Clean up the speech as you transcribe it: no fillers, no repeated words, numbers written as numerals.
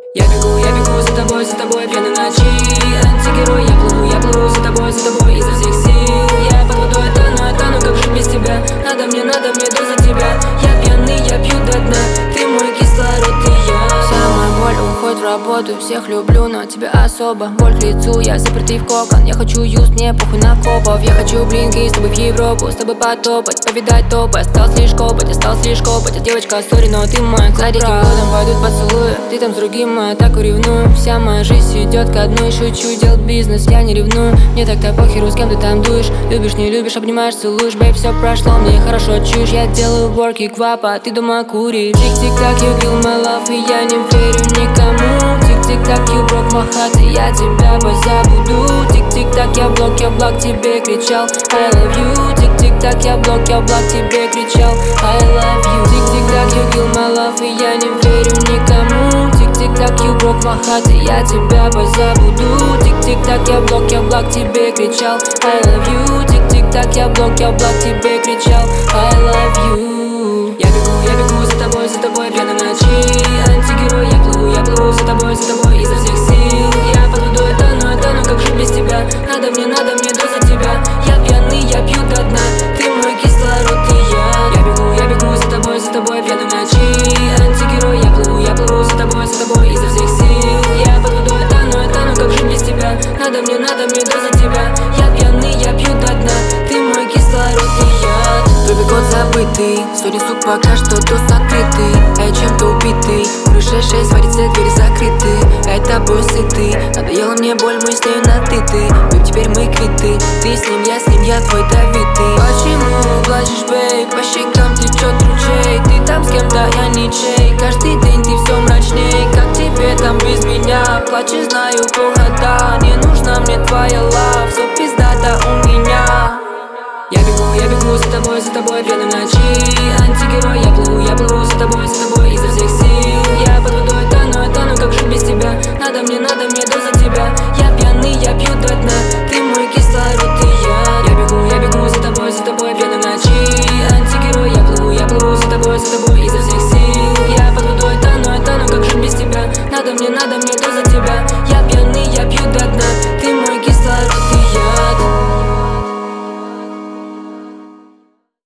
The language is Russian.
Я бегу за тобой, пьяный в ночи. Антигерой, я плыву за тобой изо всех сил. Я под водой тону, как жить без тебя? Надо мне доза тебя. Я пьяный, я пью до дна. Ты мой кислород, и я. Вся моя боль уходит в работу. Всех люблю, но тебя особо. Боль к лицу, я запертый в кокон. Я хочу юз, мне похуй на копов. Я хочу блинки с тобой в Европу. С тобой потопать, повидать топы. Осталось лишь копать. А девочка, сори, но ты мой клад. За диким годом пойдут поцелуи. Ты там с другим, а я так ревную. Вся моя жизнь идет ко дну. И шучу, делать бизнес, я не ревную. Мне так-то похеру, с кем ты там дуешь. Любишь, не любишь, обнимаешь, целуешь. Бейб, все прошло, мне хорошо чушь. Я делаю ворки, квапа, а ты дома куришь. Тик-тик-так, you kill my love, и я не верю никому. Тик-тик-так, you broke my heart, и я тебя позабуду. Тик-тик-так, я блок тебе кричал I love you. Тик-тик-так, я блок тебе кричал I love you. Тик-тик-так, you kill my love, и я не верю никому. Тик-тик-так, you broke my heart, и я тебя позабуду. Тик-тик-так, я блок тебе кричал I love you. Тик-тик-так, я блок тебе кричал I love you. Я бегу за тобой, пьяный в ночи. Антигерой, я плыву за тобой изо всех сил. Я под водой тону, как жить без тебя? Надо мне доза тебя. Я пьяный, я пью до дна. Ты мой кислород, и я. Я бегу за тобой, пьяный в ночи. Антигерой, я плыву за тобой изо всех сил. Я под водой тону, как жить без тебя? Надо мне доза тебя. Я пьяный, я пью до дна. Ты мой кислород, и я. Твой год забытый, сегодня сук пока что тут открытый. А я чем-то убитый, крыша 6, варится, двери закрыты. А я тобой сытый, надоела мне боль, мы с нею на ты. Бэйб, теперь мы квиты, ты с ним, я твой Давид. Почему плачешь, бэйб, по щекам течет ручей? Ты там с кем-то, я ничей. Каждый день ты все мрачней, как тебе там без меня? Плачешь, знаю, плохота, не нужна мне твоя лав. Все пиздата у меня. Я бегу за тобой, пьяный в ночи. Антигерой, я плыву за тобой изо всех сил. Я под водой тону, как жить без тебя? Надо мне доза тебя. Я пьяный.